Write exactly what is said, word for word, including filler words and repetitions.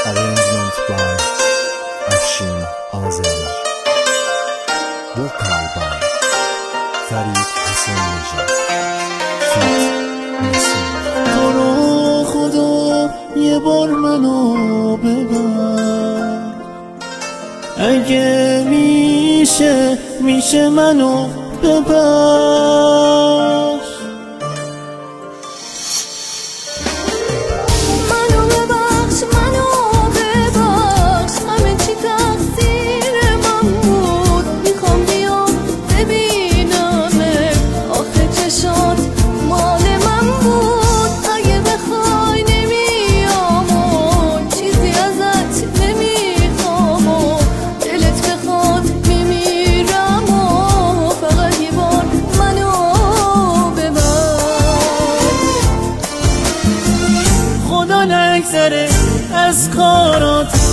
Arrangement by Afshin Azeri. Vocal by Farid Hassan Nijad. Feat Nasim. تو رو خدا یه بار منو ببر، اگه میشه میشه منو ببر. منو ببخش منو ببخش، همه چی تقصیر من بود. میخوام بیام ببینمه، آخه چشات مال من بود. اگه بخوای نمیام و چیزی ازت نمیخوام و دلت بخواد میمیرم و فقط یه بار منو ببر. خدا نگذره از کارات،